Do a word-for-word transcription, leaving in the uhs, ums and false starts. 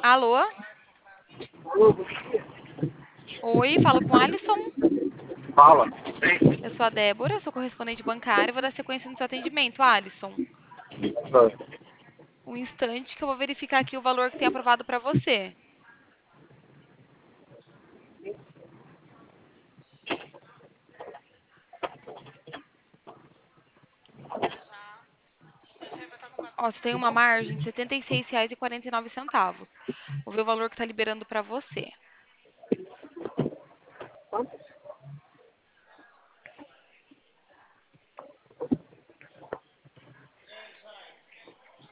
Alô? Oi, falo com Alisson. Fala. Eu sou a Débora, sou correspondente bancária e vou dar sequência no seu atendimento, Alisson. Um instante que eu vou verificar aqui o valor que tem aprovado para você. Ó, você tem uma margem de setenta e seis reais e quarenta e nove centavos. Vou ver o valor que está liberando para você.